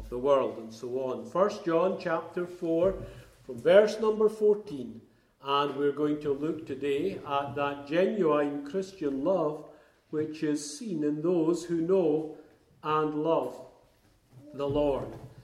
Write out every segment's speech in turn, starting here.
the world, and so on. 1 John chapter 4, from verse number 14. And we're going to look today at that genuine Christian love which is seen in those who know and love the Lord.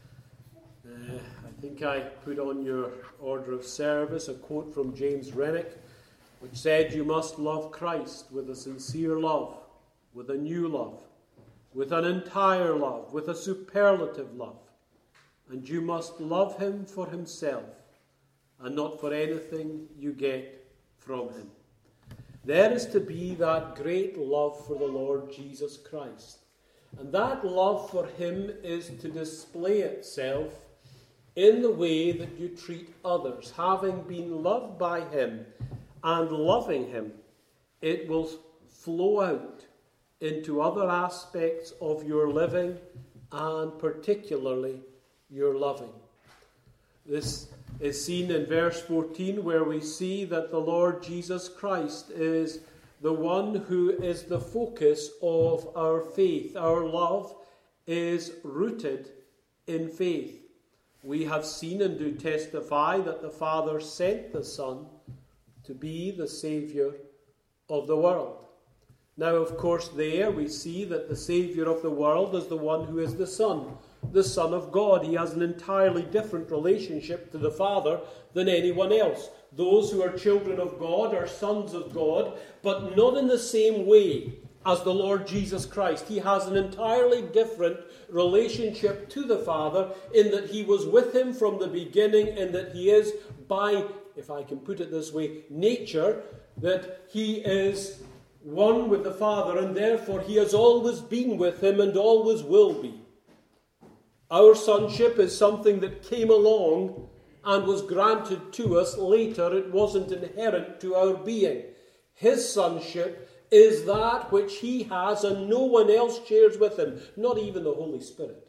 I think I put on your order of service a quote from James Renwick, which said, "You must love Christ with a sincere love, with a new love, with an entire love, with a superlative love. And you must love him for himself, and not for anything you get from him." There is to be that great love for the Lord Jesus Christ. And that love for him is to display itself in the way that you treat others. Having been loved by him and loving him, it will flow out into other aspects of your living and particularly your loving. This is seen in verse 14, where we see that the Lord Jesus Christ is the one who is the focus of our faith. Our love is rooted in faith. We have seen and do testify that the Father sent the Son to be the Saviour of the world. Now, of course, there we see that the Saviour of the world is the one who is the Son of God. He has an entirely different relationship to the Father than anyone else. Those who are children of God are sons of God, but not in the same way as the Lord Jesus Christ. He has an entirely different relationship to the Father in that he was with him from the beginning, and that he is by, if I can put it this way, nature, that he is one with the Father, and therefore he has always been with him and always will be. Our sonship is something that came along and was granted to us later. It wasn't inherent to our being. His sonship is that which he has and no one else shares with him, not even the Holy Spirit.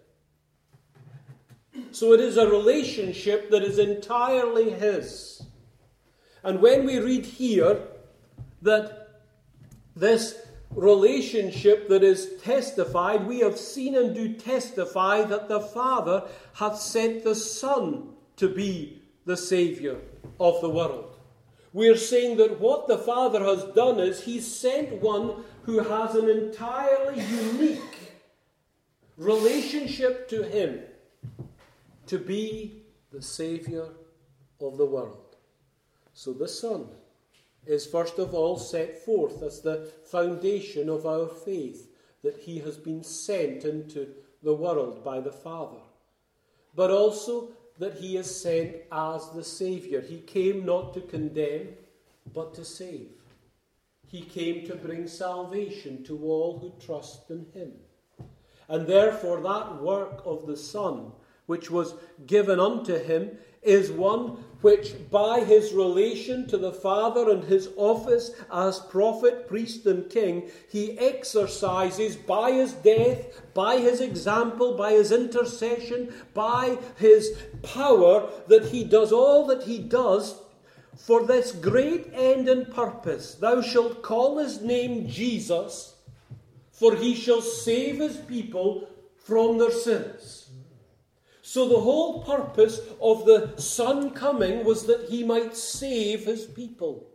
So it is a relationship that is entirely his. And when we read here that this relationship that is testified, we have seen and do testify that the Father hath sent the Son to be the Saviour of the world. We are saying that what the Father has done is he sent one who has an entirely unique relationship to him to be the Saviour of the world. So the Son is first of all set forth as the foundation of our faith, that he has been sent into the world by the Father, but also that he is sent as the Saviour. He came not to condemn, but to save. He came to bring salvation to all who trust in him. And therefore that work of the Son, which was given unto him, is one which, by his relation to the Father and his office as prophet, priest, and king, he exercises by his death, by his example, by his intercession, by his power, that he does all that he does for this great end and purpose. Thou shalt call his name Jesus, for he shall save his people from their sins. So the whole purpose of the Son coming was that he might save his people.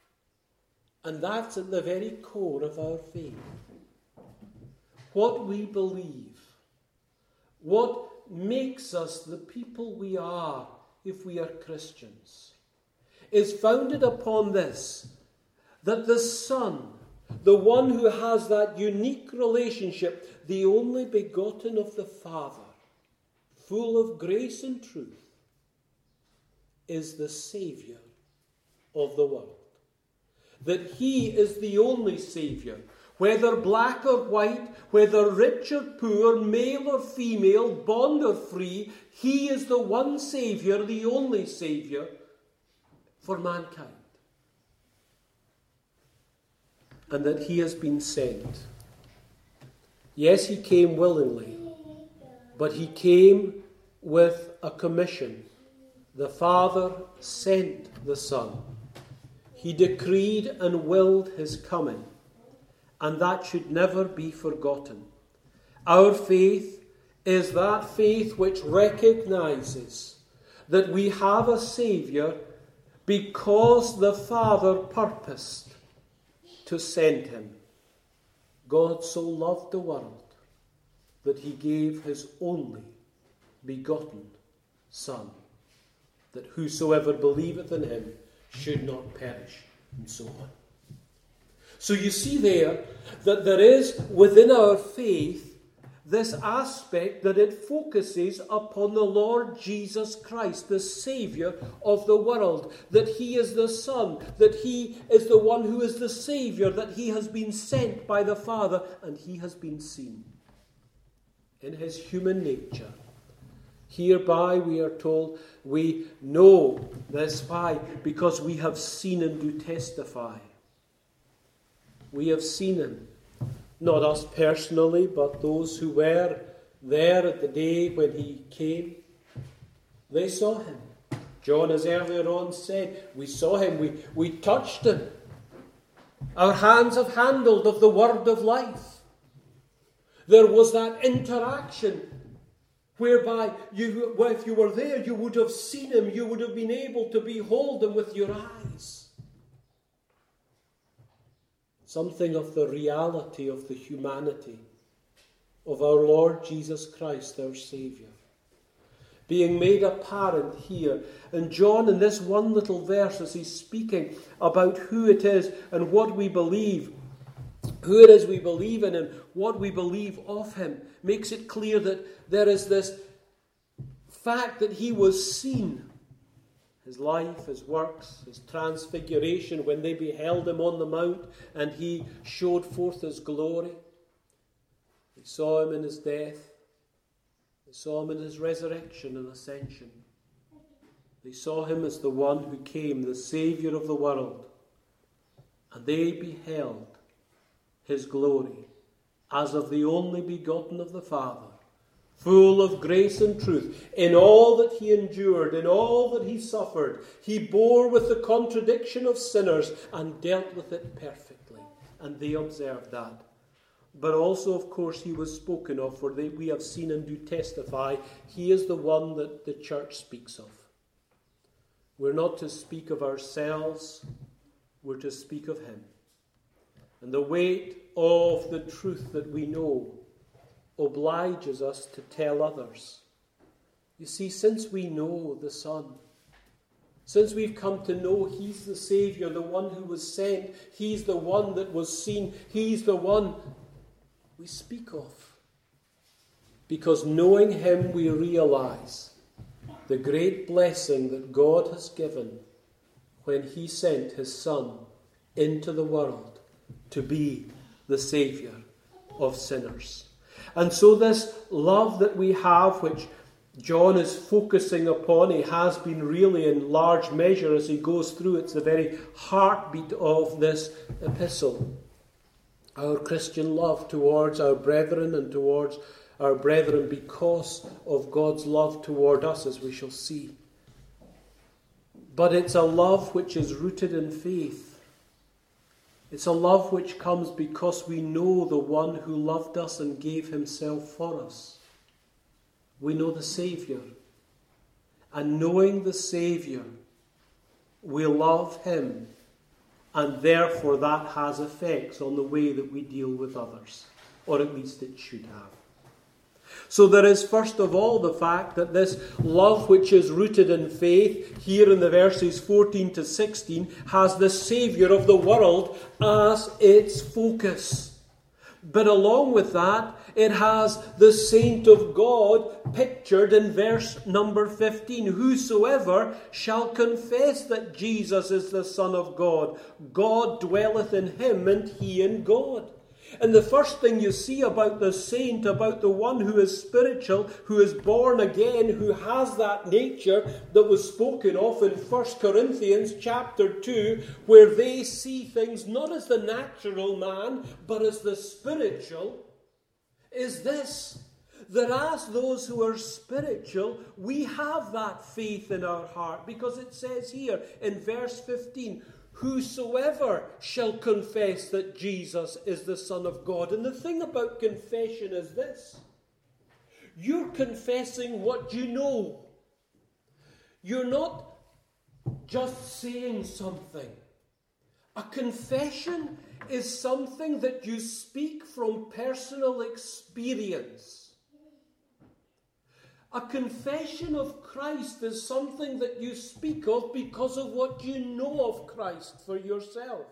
And that's at the very core of our faith. What we believe, what makes us the people we are if we are Christians, is founded upon this, that the Son, the one who has that unique relationship, the only begotten of the Father, full of grace and truth, is the Saviour of the world. That he is the only Saviour, whether black or white, whether rich or poor, male or female, bond or free, he is the one Saviour, the only Saviour for mankind. And that he has been sent. Yes, he came willingly, but he came with a commission. The Father sent the Son. He decreed and willed his coming, and that should never be forgotten. Our faith is that faith which recognizes that we have a Saviour because the Father purposed to send him. God so loved the world that he gave his only begotten Son, that whosoever believeth in him should not perish, and so on. So you see there that there is within our faith this aspect that it focuses upon the Lord Jesus Christ, the Saviour of the world, that he is the Son, that he is the one who is the Saviour, that he has been sent by the Father, and he has been seen in his human nature. Hereby, we are told, we know this. Why? Because we have seen and do testify. We have seen him. Not us personally, but those who were there at the day when he came. They saw him. John, as earlier on said, we saw him, we touched him. Our hands have handled of the word of life. There was that interaction whereby if you were there, you would have seen him, you would have been able to behold him with your eyes. Something of the reality of the humanity of our Lord Jesus Christ, our Saviour, being made apparent here. And John, in this one little verse, as he's speaking about who it is and what we believe, who it is we believe in and what we believe of him, makes it clear that there is this fact that he was seen. His life, his works, his transfiguration, when they beheld him on the mount and he showed forth his glory. They saw him in his death. They saw him in his resurrection and ascension. They saw him as the one who came, the Saviour of the world. And they beheld his glory as of the only begotten of the Father, full of grace and truth. In all that he endured, in all that he suffered, he bore with the contradiction of sinners and dealt with it perfectly. And they observed that. But also, of course, he was spoken of, for we have seen and do testify. He is the one that the church speaks of. We're not to speak of ourselves, we're to speak of him. And the weight of the truth that we know obliges us to tell others. You see, since we know the Son, since we've come to know he's the Saviour, the one who was sent, he's the one that was seen, he's the one we speak of. Because knowing him, we realize the great blessing that God has given when he sent his Son into the world to be the Saviour of sinners. And so this love that we have, which John is focusing upon, he has been really in large measure as he goes through. It's the very heartbeat of this epistle. Our Christian love towards our brethren and towards our brethren because of God's love toward us, as we shall see. But it's a love which is rooted in faith. It's a love which comes because we know the one who loved us and gave himself for us. We know the Saviour. And knowing the Saviour, we love him. And therefore that has effects on the way that we deal with others. Or at least it should have. So there is first of all the fact that this love which is rooted in faith, here in the verses 14 to 16, has the Saviour of the world as its focus. But along with that, it has the saint of God pictured in verse number 15. Whosoever shall confess that Jesus is the Son of God, God dwelleth in him and he in God. And the first thing you see about the saint, about the one who is spiritual, who is born again, who has that nature that was spoken of in 1 Corinthians chapter 2, where they see things not as the natural man, but as the spiritual, is this: that as those who are spiritual, we have that faith in our heart. Because it says here in verse 15, whosoever shall confess that Jesus is the Son of God. And the thing about confession is this: You're confessing what you know. You're not just saying something. A confession is something that you speak from personal experience. A confession of Christ is something that you speak of because of what you know of Christ for yourself.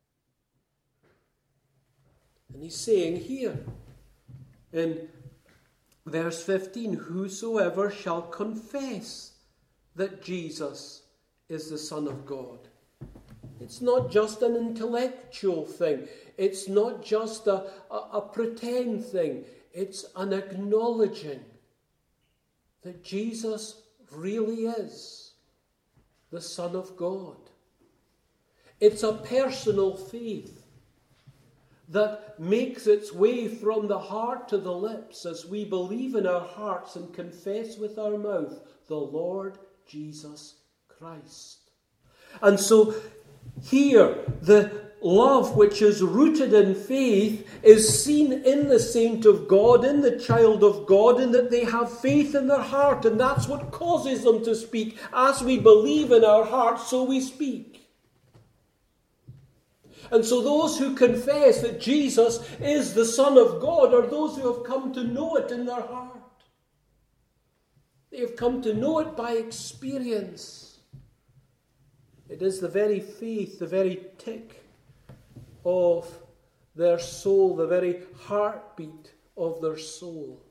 And he's saying here in verse 15, whosoever shall confess that Jesus is the Son of God. It's not just an intellectual thing. It's not just a pretend thing. It's an acknowledging that Jesus really is the Son of God. It's a personal faith that makes its way from the heart to the lips as we believe in our hearts and confess with our mouth the Lord Jesus Christ. And so here, the love which is rooted in faith is seen in the saint of God, in the child of God, in that they have faith in their heart, and that's what causes them to speak. As we believe in our hearts, so we speak. And so those who confess that Jesus is the Son of God are those who have come to know it in their heart. They have come to know it by experience. It is the very faith, the very tick of their soul, the very heartbeat of their soul.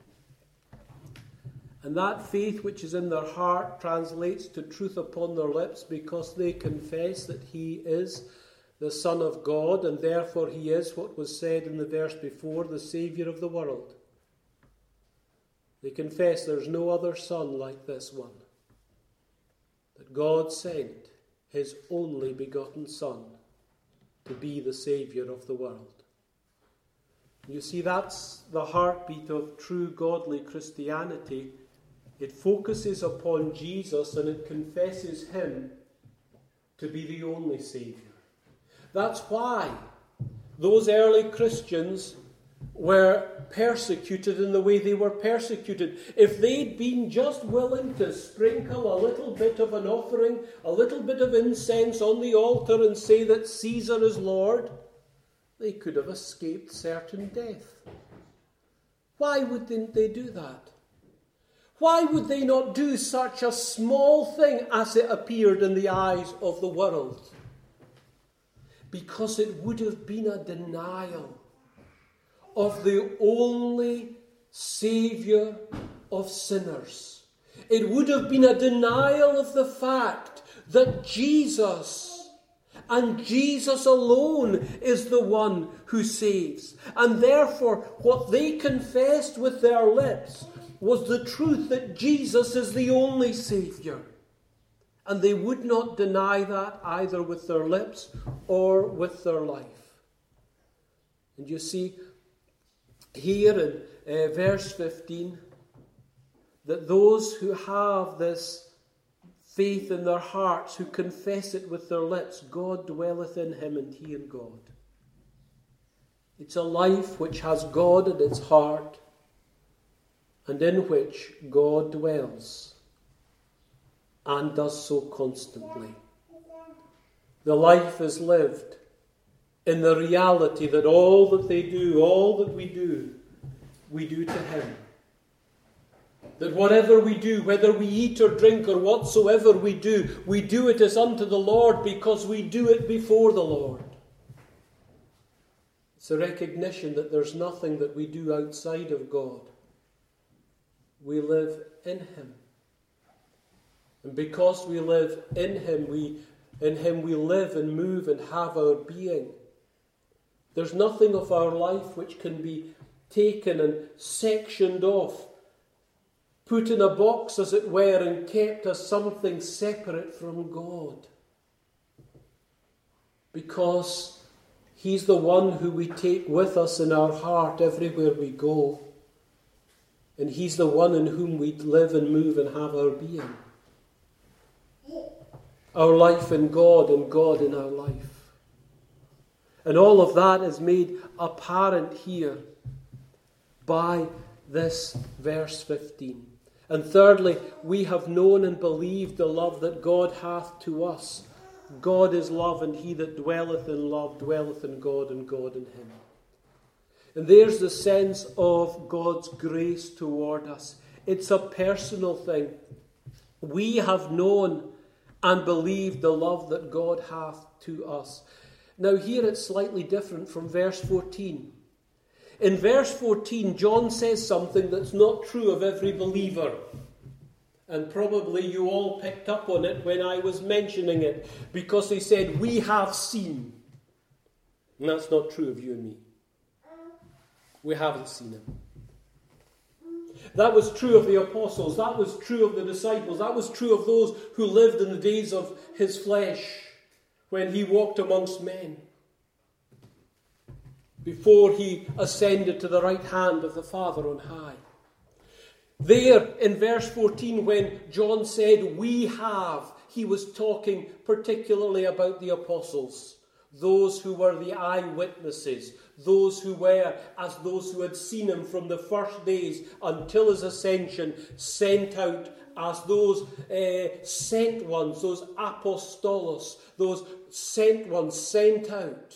And that faith which is in their heart translates to truth upon their lips because they confess that he is the Son of God, and therefore he is what was said in the verse before, the Saviour of the world. They confess there's no other Son like this one, that God sent his only begotten Son to be the Saviour of the world. You see, that's the heartbeat of true godly Christianity. It focuses upon Jesus and it confesses him to be the only Saviour. That's why those early Christians were persecuted in the way they were persecuted. If they'd been just willing to sprinkle a little bit of an offering, a little bit of incense on the altar and say that Caesar is Lord, they could have escaped certain death. Why wouldn't they do that? Why would they not do such a small thing as it appeared in the eyes of the world? Because it would have been a denial of the only Saviour of sinners. It would have been a denial of the fact that Jesus and Jesus alone is the one who saves. And therefore, what they confessed with their lips was the truth that Jesus is the only Saviour. And they would not deny that either with their lips or with their life. And you see here in verse 15 that those who have this faith in their hearts, who confess it with their lips, God dwelleth in him and he in God. It's a life which has God in its heart and in which God dwells. And does so constantly. The life is lived in the reality that all that they do, all that we do to him. That whatever we do, whether we eat or drink or whatsoever we do it as unto the Lord because we do it before the Lord. It's a recognition that there's nothing that we do outside of God. We live in him. And because we live in him, we live and move and have our being. There's nothing of our life which can be taken and sectioned off, put in a box as it were, and kept as something separate from God. Because he's the one who we take with us in our heart everywhere we go. And he's the one in whom we live and move and have our being. Our life in God and God in our life. And all of that is made apparent here by this verse 15. And thirdly, we have known and believed the love that God hath to us. God is love, and he that dwelleth in love dwelleth in God, and God in him. And there's the sense of God's grace toward us. It's a personal thing. We have known and believed the love that God hath to us. Now here it's slightly different from verse 14. In verse 14, John says something that's not true of every believer. And probably you all picked up on it when I was mentioning it, because he said, we have seen. And that's not true of you and me. We haven't seen him. That was true of the apostles. That was true of the disciples. That was true of those who lived in the days of his flesh when he walked amongst men, before he ascended to the right hand of the Father on high. There in verse 14, when John said, we have, he was talking particularly about the apostles, those who were the eyewitnesses, those who were, as those who had seen him from the first days until his ascension, sent out as those sent ones, those apostolos, those sent ones sent out.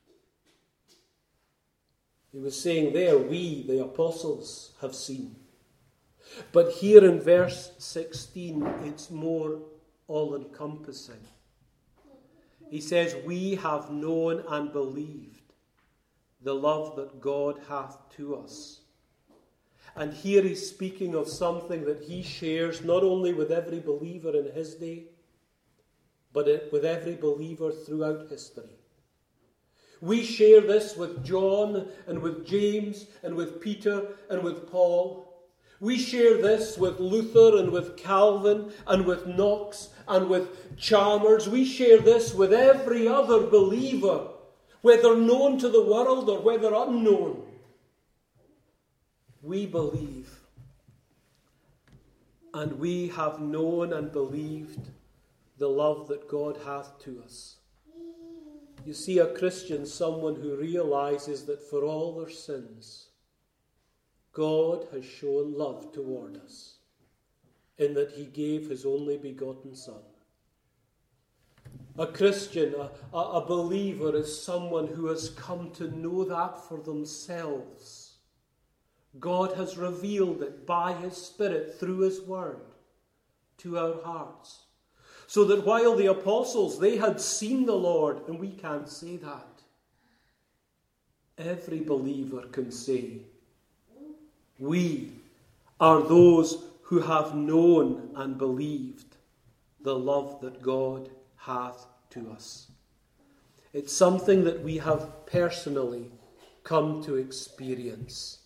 He was saying there, we, the apostles, have seen. But here in verse 16, it's more all-encompassing. He says, we have known and believed the love that God hath to us. And here he's speaking of something that he shares not only with every believer in his day, but with every believer throughout history. We share this with John and with James and with Peter and with Paul. We share this with Luther and with Calvin and with Knox and with Chalmers. We share this with every other believer, whether known to the world or whether unknown. We believe, and we have known and believed the love that God hath to us. You see, a Christian, someone who realizes that for all their sins, God has shown love toward us, in that he gave his only begotten Son. A Christian, a believer, is someone who has come to know that for themselves. God has revealed it by his Spirit through his Word to our hearts. So that while the apostles, they had seen the Lord, and we can't say that, every believer can say, we are those who have known and believed the love that God hath to us. It's something that we have personally come to experience.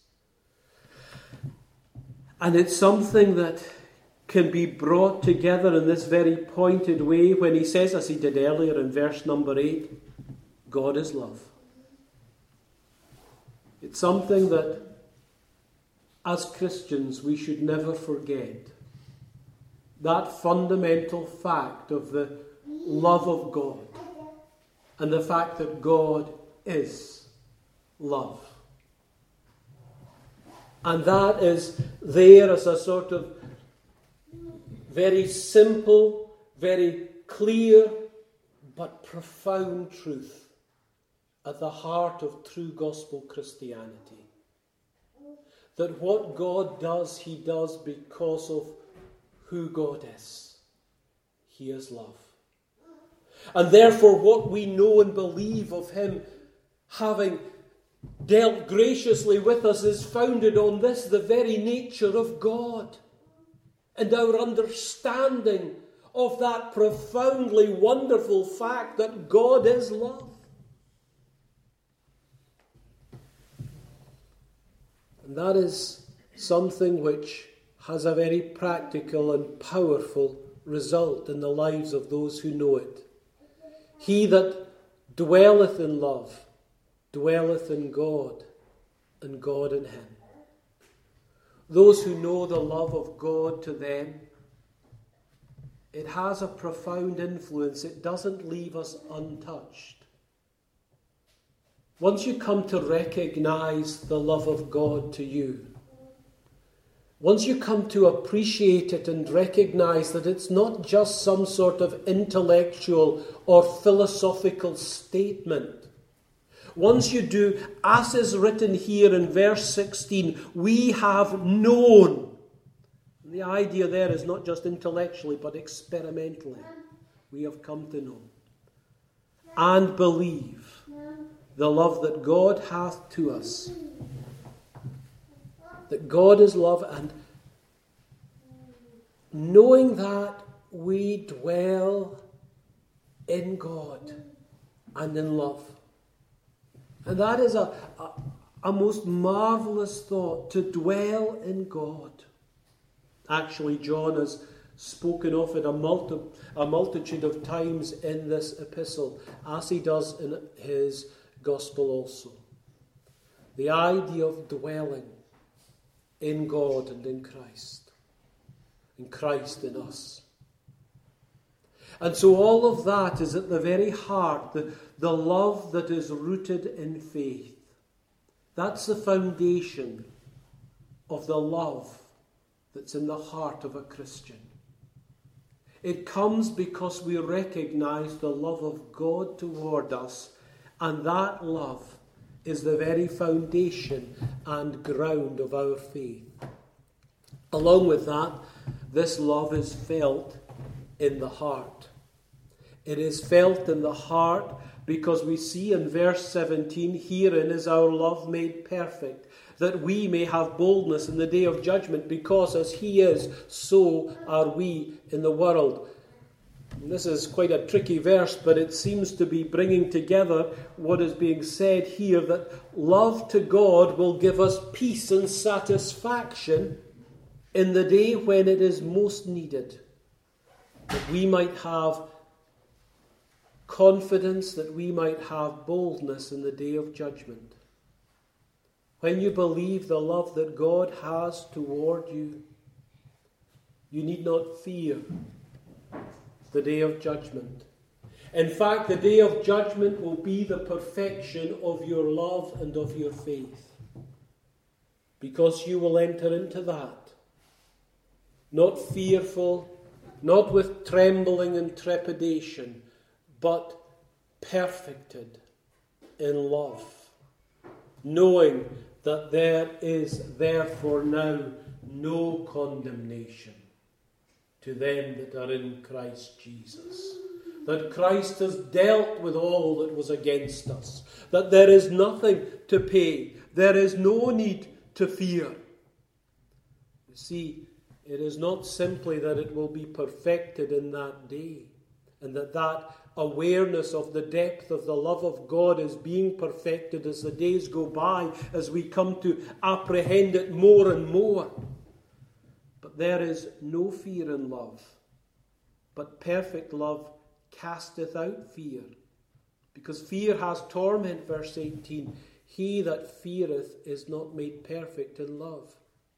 And it's something that can be brought together in this very pointed way when he says, as he did earlier in verse number 8, God is love. It's something that, as Christians, we should never forget. That fundamental fact of the love of God and the fact that God is love. And that is there as a sort of very simple, very clear, but profound truth at the heart of true gospel Christianity. That what God does, he does because of who God is. He is love. And therefore what we know and believe of him having dealt graciously with us is founded on this, the very nature of God. And our understanding of that profoundly wonderful fact that God is love. And that is something which has a very practical and powerful result in the lives of those who know it. He that dwelleth in love dwelleth in God, and God in him. Those who know the love of God to them, it has a profound influence. It doesn't leave us untouched. Once you come to recognize the love of God to you, once you come to appreciate it and recognize that it's not just some sort of intellectual or philosophical statement, once you do, as is written here in verse 16, we have known. The idea there is not just intellectually, but experimentally. We have come to know and believe the love that God hath to us. That God is love, and knowing that we dwell in God and in love. And that is a most marvelous thought, to dwell in God. Actually, John has spoken of it a multitude of times in this epistle, as he does in his gospel also. The idea of dwelling in God and in Christ in us. And so all of that is at the very heart, the love that is rooted in faith. That's the foundation of the love that's in the heart of a Christian. It comes because we recognize the love of God toward us, and that love is the very foundation and ground of our faith. Along with that, this love is felt in the heart. It is felt in the heart because we see in verse 17, herein is our love made perfect, that we may have boldness in the day of judgment, because as he is, so are we in the world. And this is quite a tricky verse, but it seems to be bringing together what is being said here, that love to God will give us peace and satisfaction in the day when it is most needed, that we might have confidence, that we might have boldness in the day of judgment. When you believe the love that God has toward you, you need not fear the day of judgment. In fact, the day of judgment will be the perfection of your love and of your faith, because you will enter into that not fearful, not with trembling and trepidation, but perfected in love, knowing that there is therefore now no condemnation to them that are in Christ Jesus. That Christ has dealt with all that was against us. That there is nothing to pay. There is no need to fear. You see, it is not simply that it will be perfected in that day, and that awareness of the depth of the love of God is being perfected as the days go by, as we come to apprehend it more and more. But there is no fear in love, but perfect love casteth out fear, because fear has torment, verse 18. He that feareth is not made perfect in love.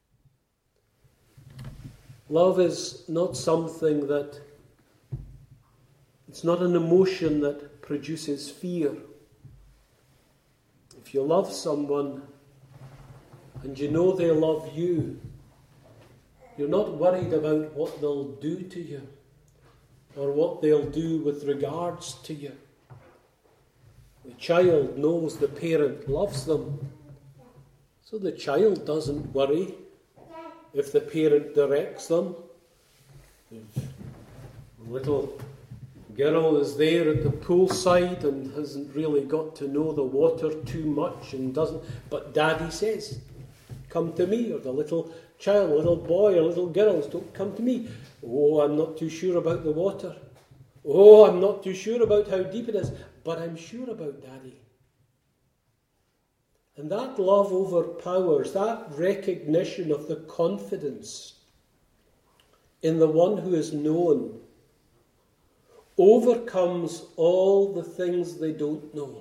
Love is not something that, it's not an emotion that produces fear. If you love someone and you know they love you, you're not worried about what they'll do to you or what they'll do with regards to you. The child knows the parent loves them, so the child doesn't worry if the parent directs them. If a little girl is there at the poolside and hasn't really got to know the water too much and doesn't, but Daddy says, come to me. Or the little child, little boy or little girls, don't come to me. Oh, I'm not too sure about the water. Oh, I'm not too sure about how deep it is, but I'm sure about Daddy. And that love overpowers, that recognition of the confidence in the one who is known overcomes all the things they don't know,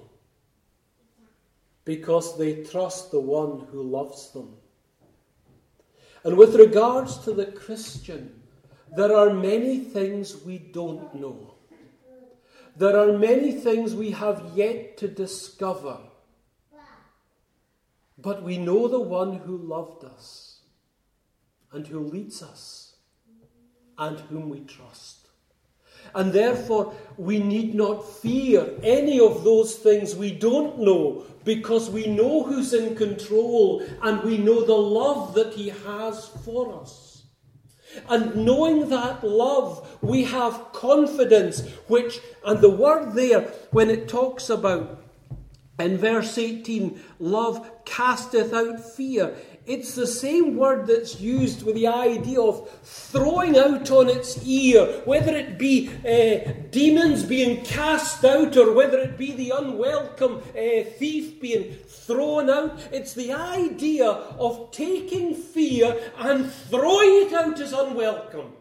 because they trust the one who loves them. And with regards to the Christian, there are many things we don't know. There are many things we have yet to discover. But we know the one who loved us. and who leads us and whom we trust. And therefore, we need not fear any of those things we don't know, because we know who's in control and we know the love that he has for us. And knowing that love, we have confidence, and the word there, when it talks about, in verse 18, love casteth out fear, it's the same word that's used with the idea of throwing out on its ear, whether it be demons being cast out or whether it be the unwelcome thief being thrown out. It's the idea of taking fear and throwing it out as unwelcome.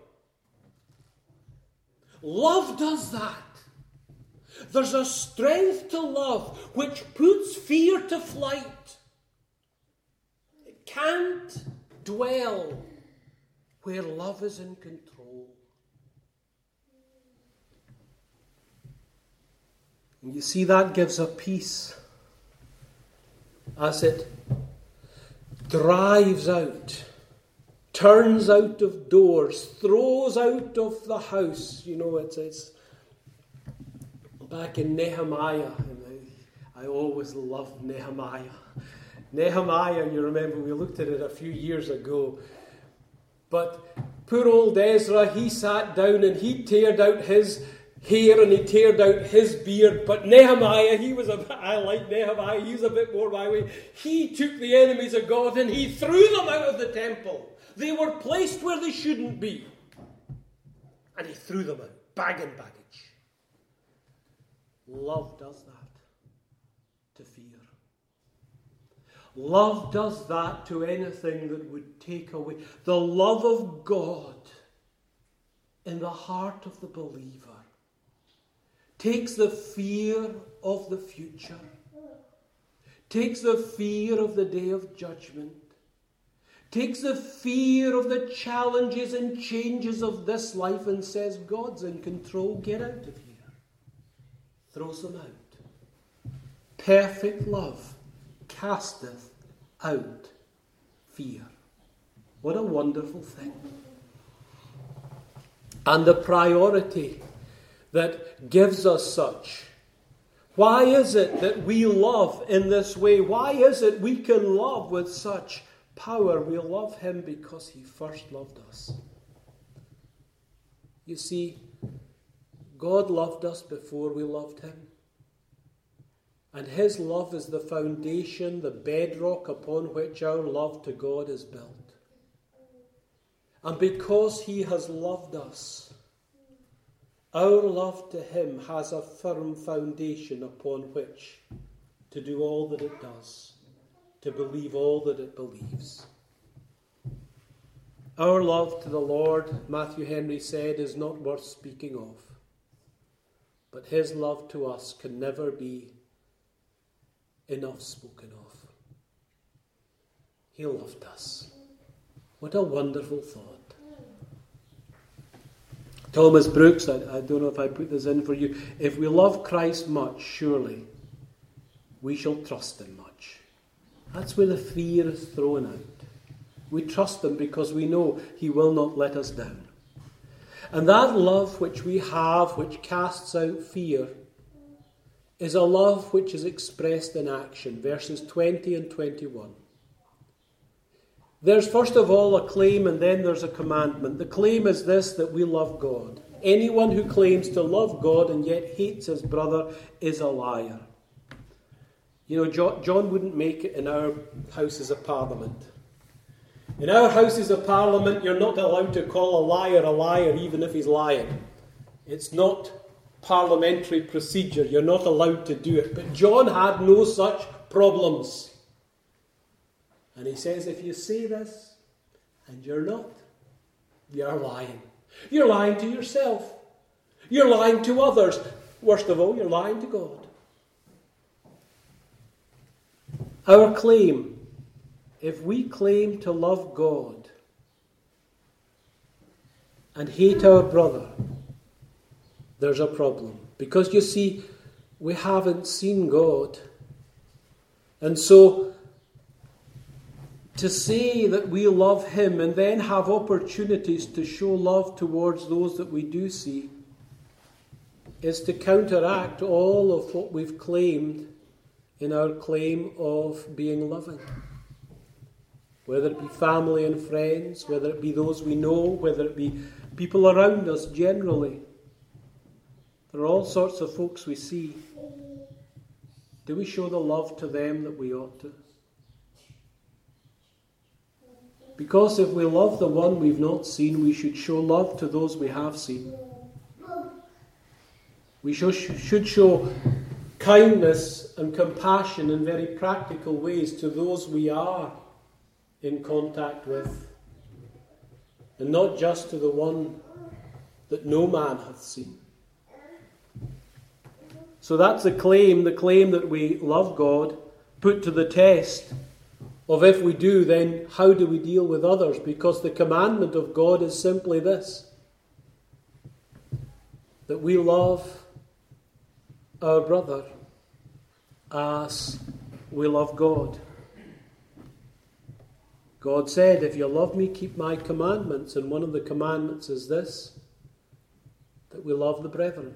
Love does that. There's a strength to love which puts fear to flight. It can't dwell where love is in control. And you see, that gives a peace as it drives out, turns out of doors, throws out of the house. You know, it's back in Nehemiah, and I always loved Nehemiah. Nehemiah, you remember, we looked at it a few years ago. But poor old Ezra, he sat down and he teared out his hair and he teared out his beard. But Nehemiah, I like Nehemiah, he was a bit more my way. He took the enemies of God and he threw them out of the temple. They were placed where they shouldn't be. And he threw them out, bag and baggage. Love does that to fear. Love does that to anything that would take away the love of God in the heart of the believer. Takes the fear of the future. Takes the fear of the day of judgment. Takes the fear of the challenges and changes of this life and says, God's in control, get out of here. Throws them out. Perfect love casteth out fear. What a wonderful thing. And the priority that gives us such. Why is it that we love in this way? Why is it we can love with such power? We love him because he first loved us. You see, God loved us before we loved him. And his love is the foundation, the bedrock upon which our love to God is built. And because he has loved us, our love to him has a firm foundation upon which to do all that it does, to believe all that it believes. Our love to the Lord, Matthew Henry said, is not worth speaking of. But his love to us can never be enough spoken of. He loved us. What a wonderful thought. Thomas Brooks, I don't know if I put this in for you. If we love Christ much, surely we shall trust him much. That's where the fear is thrown out. We trust him because we know he will not let us down. And that love which we have, which casts out fear, is a love which is expressed in action. Verses 20 and 21. There's first of all a claim and then there's a commandment. The claim is this, that we love God. Anyone who claims to love God and yet hates his brother is a liar. You know, John wouldn't make it in our Houses of Parliament. In our Houses of Parliament, you're not allowed to call a liar even if he's lying. It's not parliamentary procedure. You're not allowed to do it. But John had no such problems. And he says, if you say this and you're not, you're lying. You're lying to yourself. You're lying to others. Worst of all, you're lying to God. Our claim, if we claim to love God and hate our brother, there's a problem. Because you see, we haven't seen God. And so, to say that we love Him and then have opportunities to show love towards those that we do see is to counteract all of what we've claimed in our claim of being loving. Whether it be family and friends, whether it be those we know, whether it be people around us generally. There are all sorts of folks we see. Do we show the love to them that we ought to? Because if we love the one we've not seen, we should show love to those we have seen. We should show kindness and compassion in very practical ways to those we are in contact with, and not just to the one that no man hath seen. So that's the claim that we love God, put to the test of if we do, then how do we deal with others? Because the commandment of God is simply this, that we love our brother as we love God. God said, if you love me, keep my commandments. And one of the commandments is this, that we love the brethren.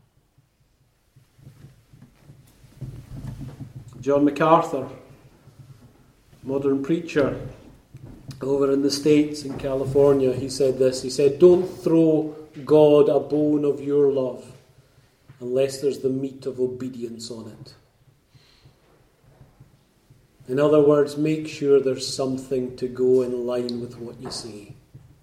John MacArthur, modern preacher over in the States, in California, he said this. He said, don't throw God a bone of your love unless there's the meat of obedience on it. In other words, make sure there's something to go in line with what you say.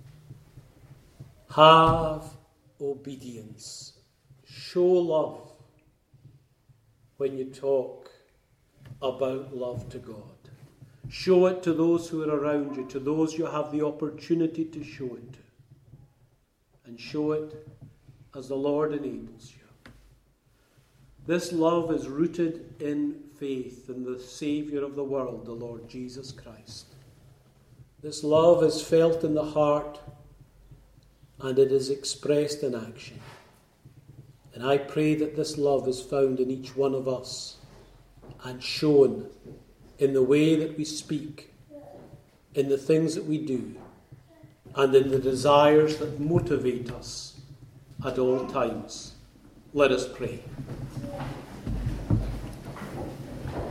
Have obedience. Show love when you talk about love to God. Show it to those who are around you, to those you have the opportunity to show it to. And show it as the Lord enables you. This love is rooted in faith in the Saviour of the world, the Lord Jesus Christ. This love is felt in the heart and it is expressed in action. And I pray that this love is found in each one of us and shown in the way that we speak, in the things that we do, and in the desires that motivate us at all times. Let us pray.